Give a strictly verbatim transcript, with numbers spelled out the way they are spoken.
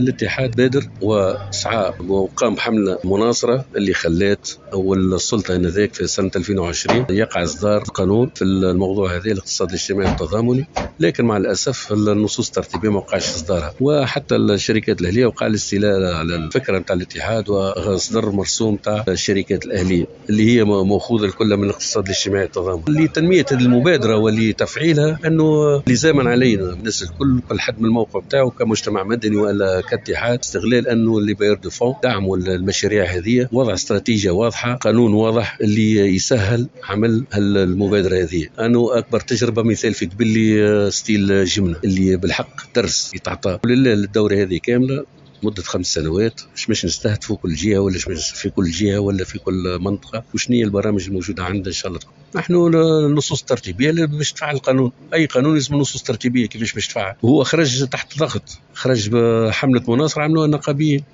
الاتحاد بادر وسعى وقام بحملة مناصرة اللي خلات أول السلطة آنذاك في سنة ألفين وعشرين يقع إصدار قانون في الموضوع هذا الاقتصاد الاجتماعي التضامني، لكن مع الأسف النصوص الترتيبية ما وقعش إصدارها، وحتى الشركات الأهلية وقع الاستيلاء على الفكرة نتاع الاتحاد وإصدار مرسوم تاع الشركات الأهلية اللي هي مأخوذة الكل من الاقتصاد الاجتماعي التضامني. لتنمية هذه المبادرة ولتفعيلها أنه لزاما علينا الناس الكل كل حد من الموقع بتاعه كمجتمع مدني ولا كاتحاد استغلال أنه اللي باير دو فون دعموا المشاريع هذه، وضع استراتيجية واضحة، قانون واضح اللي يسهل عمل المبادرة هذه. أنا أكبر تجربة مثال في قبل ستيل جمنة اللي بالحق درس يتعطى ولله الدورة هذه كاملة مدة خمس سنوات، مش مش نستهدفوا كل جهة ولا مش في كل جهة ولا في كل منطقة، وشنو هي البرامج الموجودة عندنا إن شاء الله. نحن النصوص الترتيبية اللي باش تفعل القانون، أي قانون لازم نصوص ترتيبية كيفاش باش تفعل، وهو خرج تحت ضغط، خرج بحملة مناصرة عملوها النقابيين.